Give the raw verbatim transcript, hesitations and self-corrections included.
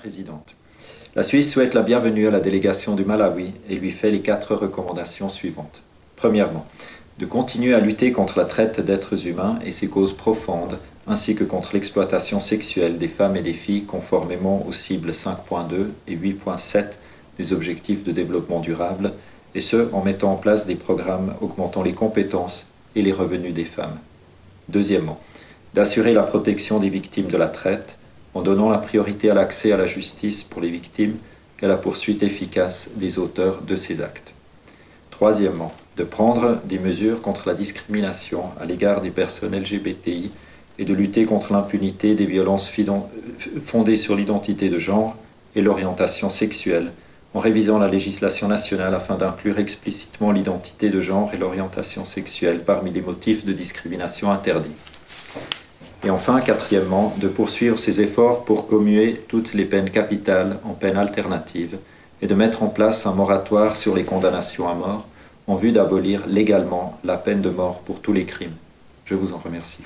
Présidente. La Suisse souhaite la bienvenue à la délégation du Malawi et lui fait les quatre recommandations suivantes. Premièrement, de continuer à lutter contre la traite d'êtres humains et ses causes profondes, ainsi que contre l'exploitation sexuelle des femmes et des filles conformément aux cibles cinq point deux et huit point sept des objectifs de développement durable, et ce, en mettant en place des programmes augmentant les compétences et les revenus des femmes. Deuxièmement, d'assurer la protection des victimes de la traite, en donnant la priorité à l'accès à la justice pour les victimes et à la poursuite efficace des auteurs de ces actes. Troisièmement, de prendre des mesures contre la discrimination à l'égard des personnes L G B T I et de lutter contre l'impunité des violences fondées sur l'identité de genre et l'orientation sexuelle, en révisant la législation nationale afin d'inclure explicitement l'identité de genre et l'orientation sexuelle parmi les motifs de discrimination interdits. Et enfin, quatrièmement, de poursuivre ses efforts pour commuer toutes les peines capitales en peines alternatives et de mettre en place un moratoire sur les condamnations à mort en vue d'abolir légalement la peine de mort pour tous les crimes. Je vous en remercie.